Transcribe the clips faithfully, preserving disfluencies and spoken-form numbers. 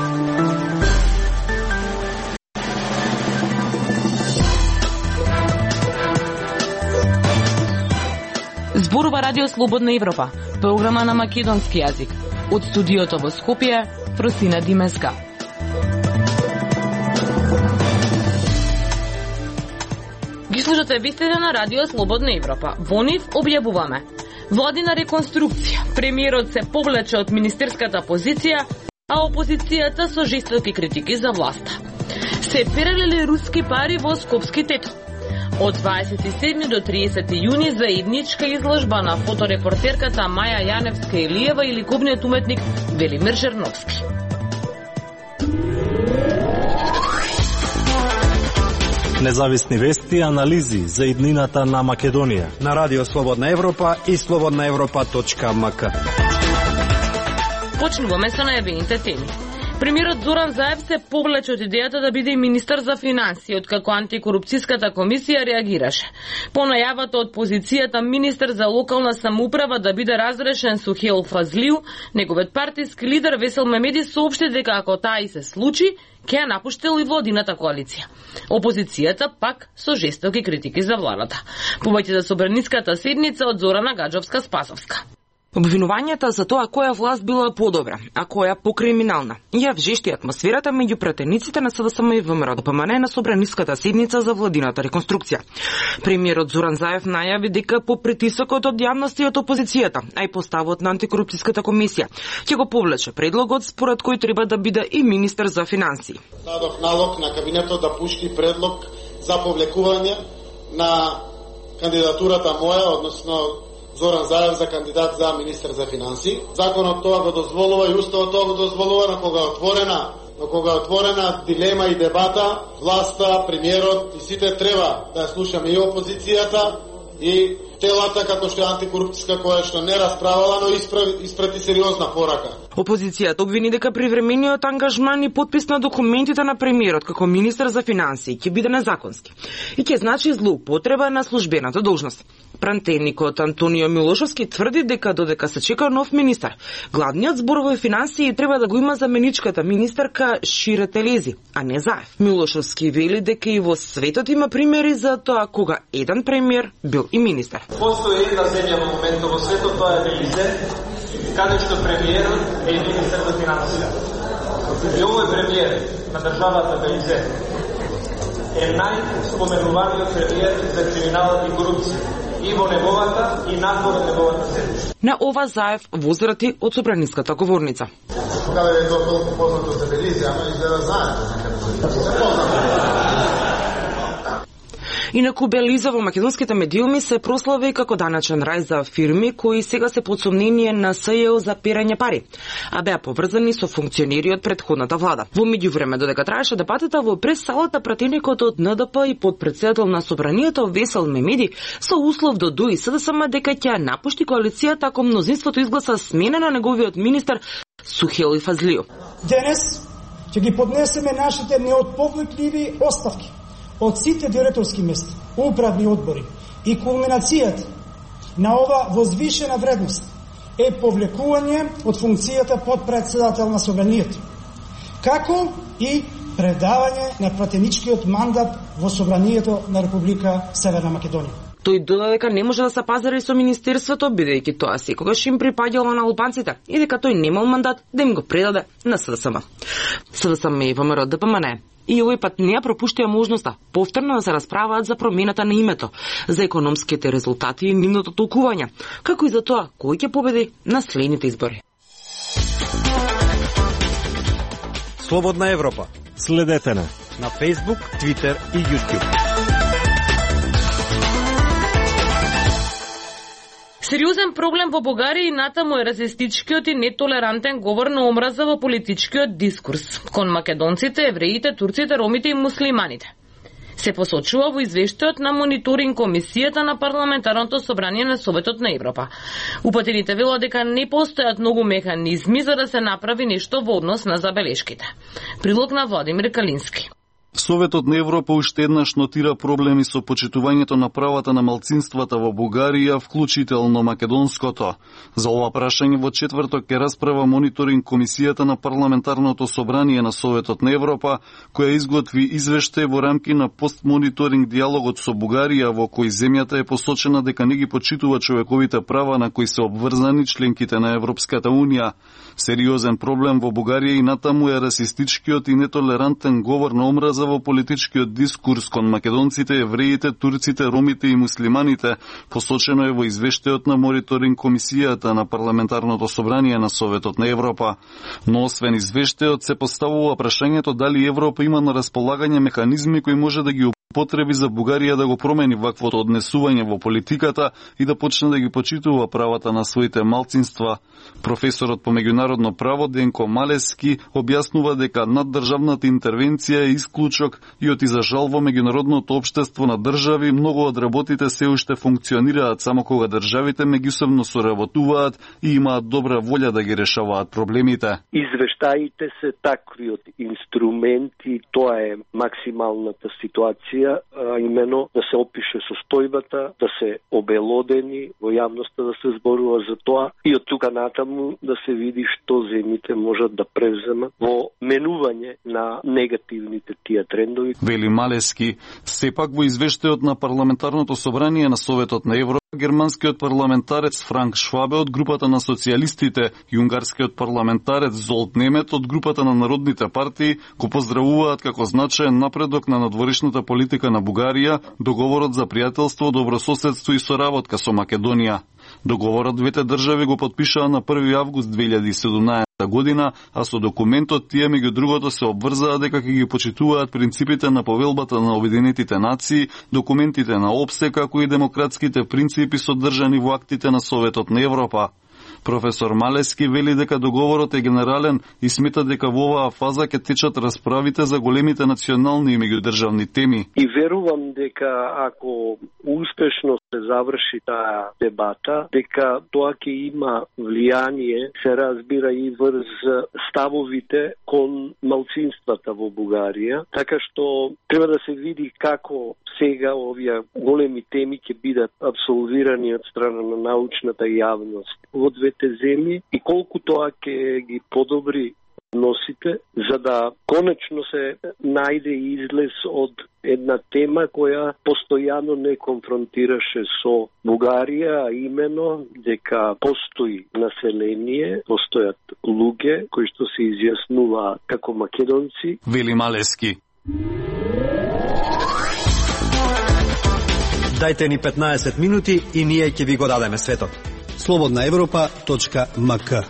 Зборува Радио Слободна Европа, програма на македонски јазик. Од студиото во Скопје, Фросина Димеска. Ги слушате вестите на Радио Слободна Европа. Во нив објавуваме: владина реконструкција, премиерот се повлече од министерската позиција, а опозицијата со жестоки критики за власта. Се перелели руски пари во скопски тето. Од дваесет и седми до триесети јуни заедничка изложба на фоторепортерката Маја Јаневска-Илиева и ликовниот уметник Велимир Жерновски. Независни вести и анализи за иднината на Македонија на Радио Слободна Европа и слободна европа точка ем ка. Почнуваме со најавените теми. Премиерот Зоран Заев се повлече од идејата да биде и министер за финансии, откако антикорупцијската комисија реагираше. По најавата од позицијата министер за локална самоуправа да биде разрешен Сухел Фазлиу, неговиот партиски лидер Весел Мемеди соопшти дека ако таа и се случи, ќе ја напуштил и владината коалиција. Опозицијата пак со жестоки критики за владата. Повеќе за собраниската седница од Зорана Гаджовска-Спасовска. Обвинувањата за тоа која власт била подобра, а која покриминална, ја вжешти атмосферата меѓу пратениците на СДСМ и ВМРО ДПМН на собраниската седница за владината реконструкција. Премиерот Зоран Заев најави дека по притисокот од јавноста и од опозицијата, а и поставот на антикорупцијската комисија, ќе го повлече предлогот според кој треба да биде и министер за финансии. Дадов налог на кабинетот да пушти предлог за повлекување на кандидатурата моја, односно Зоран Заев за кандидат за министер за финансии. Законот тоа го дозволува и уставот тоа го дозволува, на кога е отворена, на кога е отворена дилема и дебата, власта, премиерот и сите треба да слушаме и опозицијата и телата како што е антикорупцијска која што не расправала, но исправи, испрати сериозна порака. Опозицијата обвини дека привремениот ангажман и подпис на документите на премиерот како министер за финансии ќе биде незаконски и ќе значи злоупотреба на службената должност. Пратеникот Антонио Милошовски тврди дека додека се чека нов министер, главниот збор во финансии треба да го има заменичката министерка Шире Телези, а не Заев. Милошовски вели дека и во светот има примери за тоа кога еден премиер бил и министер. Постои една земја во моментот во светот, тоа е Белизе, каде што премиерот е министер за финансија. И овој премиер на државата Белизе е најспоменуваниот премиер за криминалот и корупција и во неговата и надвор од неговата седмица. На ова Заев возрати од собраниската говорница. Каде е тоа толку познато за Белизе, ама изгледа заедно. Инаку Белиза во македонските медиуми се прослави како даначен рај за фирми кои сега се под сомнение на СЈО за перање пари, а беа поврзани со функционери од претходната влада. Во меѓувреме, додека траеше дебатата во прес-салата, пратеникот од Н Д П и подпредседател на собранието Весел Мемеди со услов до ДУ и СДСМ дека ќе напушти коалицијата ако мнозинството изгласа смена на неговиот министер Сухел Фазлиу. Денес ќе ги поднесеме нашите неотповлекливи оставки од сите директорски места, управни одбори и кулминацијата на ова возвишена вредност е повлекување од функцијата подпредседател на собранието, како и предавање на пратеничкиот мандат во собранието на Република Северна Македонија. Тој дода дека не може да се пазари со министерството, бидејќи тоа секогаш им припаѓало на албанците и дека тој немал мандат да им го предаде на СДСМ. СДСМ и ВМРО ДПМН и овој пат не ја пропуштија можноста повторно да се расправаат за промената на името, за економските резултати и нивното толкување, како и за тоа кој ќе победи на следните избори. Слободна Европа. Следете на на Facebook, Twitter и YouTube. Сериозен проблем во Бугарија и натаму е расистичкиот и нетолерантен говор на омраза во политичкиот дискурс кон македонците, евреите, турците, ромите и муслиманите. Се посочува во извештајот на мониторинг комисијата на парламентарното собрание на Советот на Европа. Упатените велат дека не постојат многу механизми за да се направи нешто во однос на забелешките. Прилог на Владимир Калински. Советот на Европа уште еднаш нотира проблеми со почитувањето на правата на малцинствата во Бугарија, вклучително македонското. За ова прашање во четврток ќе расправа мониторинг комисијата на парламентарното собрание на Советот на Европа, која изготви извештај во рамки на постмониторинг диалогот со Бугарија, во кој земјата е посочена дека не ги почитува човековите права на кои се обврзани членките на Европската унија. Сериозен проблем во Бугарија и натаму е расистичкиот и нетолерантен говор на омраза во политичкиот дискурс кон македонците, евреите, турците, ромите и муслиманите, посочено е во извештајот на мониторинг комисијата на парламентарното собрание на Советот на Европа. Но освен извештајот се поставува прашањето дали Европа има на располагање механизми кои може да ги потреби за Бугарија да го промени ваквото однесување во политиката и да почне да ги почитува правата на своите малцинства. Професорот по меѓународно право Денко Малески објаснува дека наддржавната интервенција е исклучок и оти за жал во меѓународното општество на држави многу од работите се уште функционираат само кога државите меѓусебно соработуваат и имаат добра волја да ги решаваат проблемите. Извештаите се такви од инструменти, тоа е максималната ситуација, а именно да се опише состојбата, да се обелодени во јавноста, да се зборува за тоа и од тука натаму да се види што земите можат да превземат во менување на негативните тие трендови. Вели Малески, сепак во извештајот на парламентарното собрание на Советот на Европа, германскиот парламентарец Франк Швабе од групата на социјалистите и унгарскиот парламентарец Золт Немет од групата на народните партии го поздравуваат како значаен напредок на надворешната политика на Бугарија, договорот за пријателство, добрососедство и соработка со Македонија. Договорот двете држави го потпишаа на први август две илјади и седумнаесета година, а со документот тие меѓу другото се обврзаа дека ќе ги почитуваат принципите на повелбата на Обединетите нации, документите на ОПСЕ, како и демократските принципи содржани во актите на Советот на Европа. Професор Малески вели дека договорот е генерален и смета дека во оваа фаза ќе течат расправите за големите национални и меѓудржавни теми. И верувам дека ако успешно се заврши таа дебата, дека тоа ќе има влијание, се разбира и врз ставовите кон малцинствата во Бугарија, така што треба да се види како сега овие големи теми ќе бидат абсолвирани од страна на научната јавност во двете земји и колку тоа ќе ги подобри носите, за да конечно се најде излез од една тема која постојано не конфронтираше со Бугарија, а именно дека постои население, постојат луѓе кои што се изјаснуваат како македонци. Вели Малески. Дајте ни петнаесет минути и ние ќе ви го дадеме светот. слободна европа точка ем ка.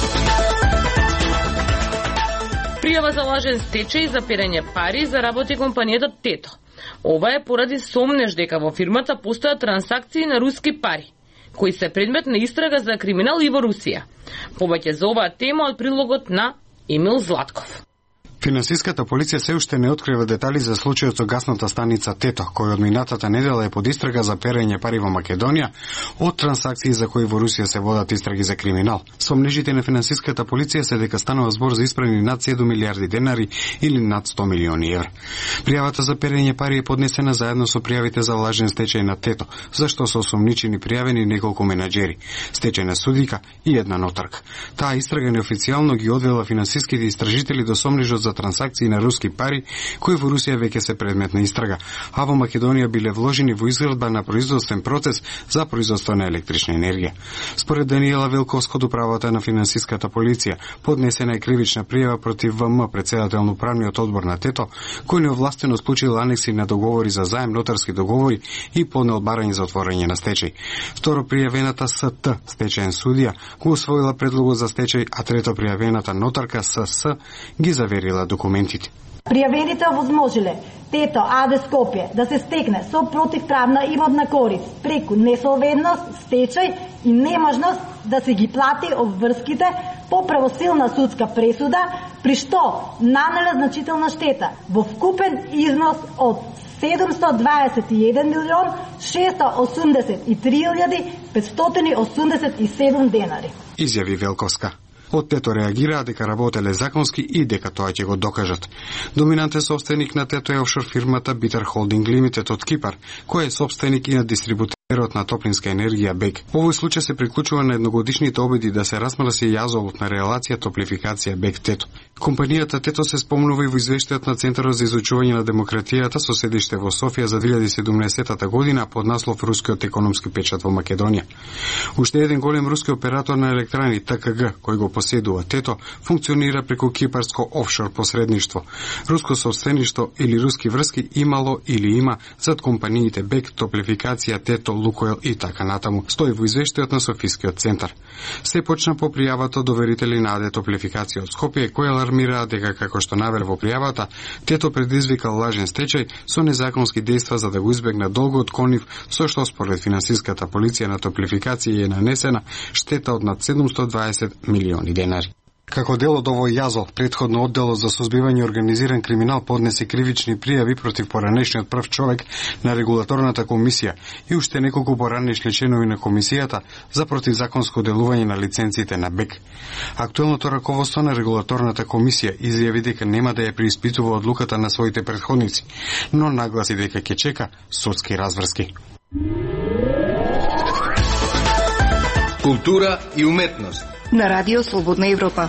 Пријава за лажен стечај за перење пари заработи компанијата Тето. Ова е поради сомнеж дека во фирмата постојат трансакции на руски пари, кои се предмет на истрага за криминал и во Русија. Повеќе за оваа тема од прилогот на Емил Златков. Финансиската полиција се уште не открива детали за случајот со гасната станица Тето, кој од минатата недела е под истрага за перење пари во Македонија од трансакции за кои во Русија се водат истраги за криминал. Сомнежите на финансиската полиција се дека станува збор за испрани над седум милиарди денари или над сто милиони евра. Пријавата за перење пари е поднесена заедно со пријавите за лажен стечај на Тето, зашто се осомничени пријавени неколку менаџери, стечајна судика и една нотарка. Таа истрага неофицијално ги одвела финансиските истражители до сомнежот за трансакции на руски пари, кои во Русија веќе се предмет на истрага, а во Македонија биле вложени во изградба на производствен процес за производство на електрична енергија. Според Даниела Велковска од управата на финансиската полиција, поднесена е кривична пријава против ВМ, председател на управниот одбор на Тето, кој неовластено склучил анекси на договори за заем, нотарски договори и поднел барање за отворање на стечај. Второ пријавената СТ, стечаен судија, го усвоила предлогот за стечај, а трето пријавената нотарка СС ги заверила документите. Пријавените овозможиле Тето АД Скопје да се стекне со противправна имотна корист преку несолвентност, стечај и неможност да се ги плати обврските по правосилна судска пресуда, при што нанеле значителна штета во вкупен износ од седумсто дваесет и еден милион шеста осумдесет и три илјади петстотини осумдесет и седум денари. Изјави Велковска. Од Тето реагираа дека работеле законски и дека тоа ќе го докажат. Доминантен собственик на Тето е офшор фирмата Bitter Holding Limited од Кипар, кој е собственик и на дистрибутерот на топлинска енергија БЕК. Овој случај се приклучува на едногодишните обиди да се размрси јазолот на релација топлификација БЕК Тето. Компанијата Тето се спомнува и во извештајот на Центарот за изучување на демократијата со седиште во Софија за две илјади и седумнаесета година под наслов Рускиот економски печат во Македонија. Уште еден голем руски оператор на електрани Т К Г, кој го поседува Тето, функционира преку кипарско офшор посредништво. Руско собствеништво или руски врски имало или има зад компаниите БЕК, Топлификација, Тето, Лукойл и така натаму, стои во извештајот на Софискиот центар. Се почна по пријавата од доверители на АД Топлификација од Скопје, кои алармираа дека, како што навер во пријавата, Тето предизвикал лажен стечај со незаконски дејства за да го избегне долгот кон нив, со што според финансиската полиција на Топлификација е нанесена штета од над седумстотини и дваесет милиони денари. Како дел од овој јазол, предходно одделот за сузбивање организиран криминал поднесе кривични пријави против поранешниот прв човек на регулаторната комисија и уште неколку поранешни членови на комисијата за противзаконско делување на лиценците на БЕК. Актуелното раководство на регулаторната комисија изјави дека нема да ја преиспитува одлуката на своите претходници, но нагласи дека ќе чека судски разврски. Култура и уметност на Радио Слободна Европа.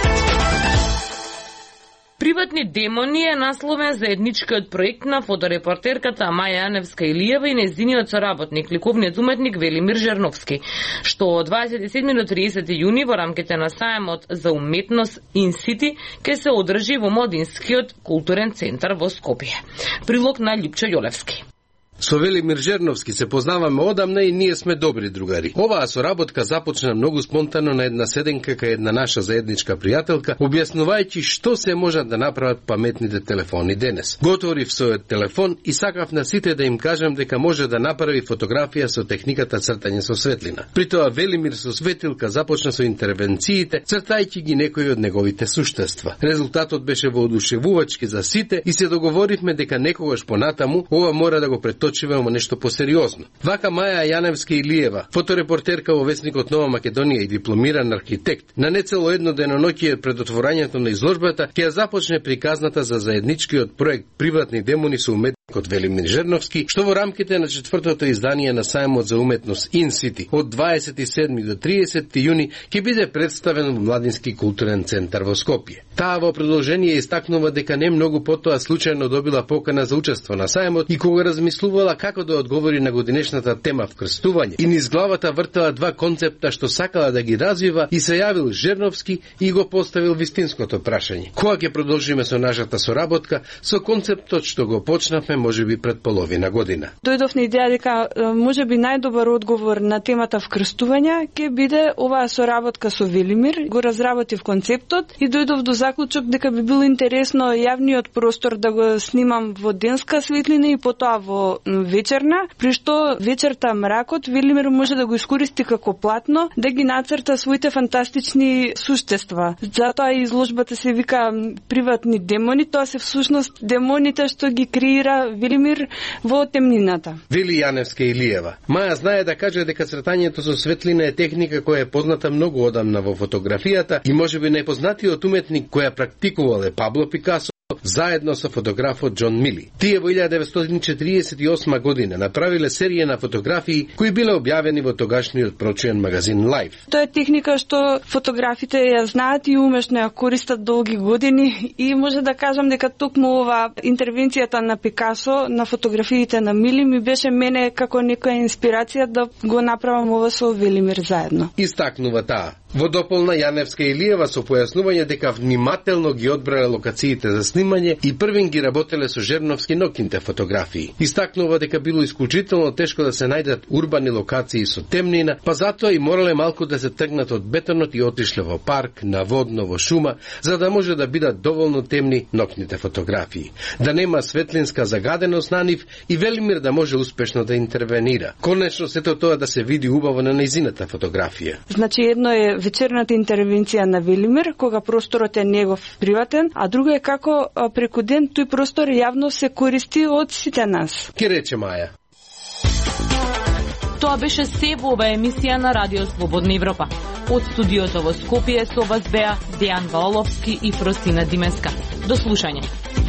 Приватни демони е насловен заедничкиот проект на фоторепортерката Маја Јаневска Илиева и нејзиниот соработник, ликовниот уметник Велимир Жерновски, што од дваесет и седми до триесети јуни во рамките на сајмот за уметност Инсити ќе се одржи во Младинскиот културен центар во Скопје. Прилог на Љупчо Јолевски. Со Велимир Жерновски се познаваме одамна и ние сме добри другари. Оваа соработка започна многу спонтано на една седенка кај една наша заедничка пријателка, објаснувајќи што се можат да направат паметните телефони денес. Го отворив својот телефон и сакав на сите да им кажам дека може да направи фотографија со техниката цртање со светлина. При тоа Велимир со светилка започна со интервенциите, цртајќи ги некои од неговите суштества. Резултатот беше воодушевувачки за сите и се договоривме дека некогаш понатаму ова мора да го преточиме во нешто посериозно. Вака Маја Јаневска Илиева, фоторепортерка во весникот Нова Македонија и дипломиран архитект, на нецело едно деноноќе пред отворањето на изложбата ќе започне приказната за заедничкиот проект Приватни демони со уметникот Велимир Жерновски, што во рамките на четвртото издание на сајмот за уметност Инсити од дваесет и седми до триесети јуни ќе биде представен во Младински културен центар во Скопје. Таа во продолжение истакнува дека не многу потоа случајно добила покана за учество на сајмот и кога размислувала како да одговори на годинешната тема вкрстување и низ главата вртала два концепта што сакала да ги развива и се јавил Жерновски и го поставил вистинското прашање. Кога ќе продолжиме со нашата соработка со концептот што го почнавме можеби пред половина година. Дојдов на идеја дека можеби најдобар одговор на темата вкрстување ќе биде оваа соработка со Велимир. Го разработив концептот и дојдов до заклучок дека би било интересно јавниот простор да го снимам во денска светлина и потоа во вечерна, при што вечерта мракот Велимир може да го искористи како платно да ги нацрта своите фантастични суштества. Затоа изложбата се вика Приватни демони, тоа се всушност демоните што ги креира Велимир во темнината. Вели Јаневска Илиева. Маја знае да каже дека цртањето со светлина е техника која е позната многу одамна во фотографијата и можеби најпознатиот уметник која практикувал е Пабло Пикасо заедно со фотографот Џон Мили. Тие во илјада деветстотини четиридесет и осма година направиле серија на фотографии кои биле објавени во тогашниот прочиен магазин Life. Тоа е техника што фотографите ја знаат и умешно ја користат долги години и може да кажам дека токму ова интервенцијата на Пикасо на фотографиите на Мили ми беше мене како некоја инспирација да го направам ова со Велимир заедно. Истакнува таа. Во дополна Јаневска Илиева со појаснување дека внимателно ги одбрале локациите за снимање и првин ги работеле со Жерновски ноќните фотографии. Истакнува дека било исклучително тешко да се најдат урбани локации со темнина, па затоа и морале малку да се тргнат од бетонот и отишле во парк, на водно, во шума, за да може да бидат доволно темни ноќните фотографии. Да нема светлинска загаденост на нив и Велимир да може успешно да интервенира. Конечно сето тоа да се види убаво на нејзината фотографија. Значи едно е вечерната интервенција на Велимир, кога просторот е негов приватен, а друго е како преку ден тој простор јавно се користи од сите нас. Ке рече Маја. Тоа беше се во оваа емисија на Радио Слободна Европа. Од студиото во Скопје со вас беа Дејан Валовски и Фростина Димеска. До слушање.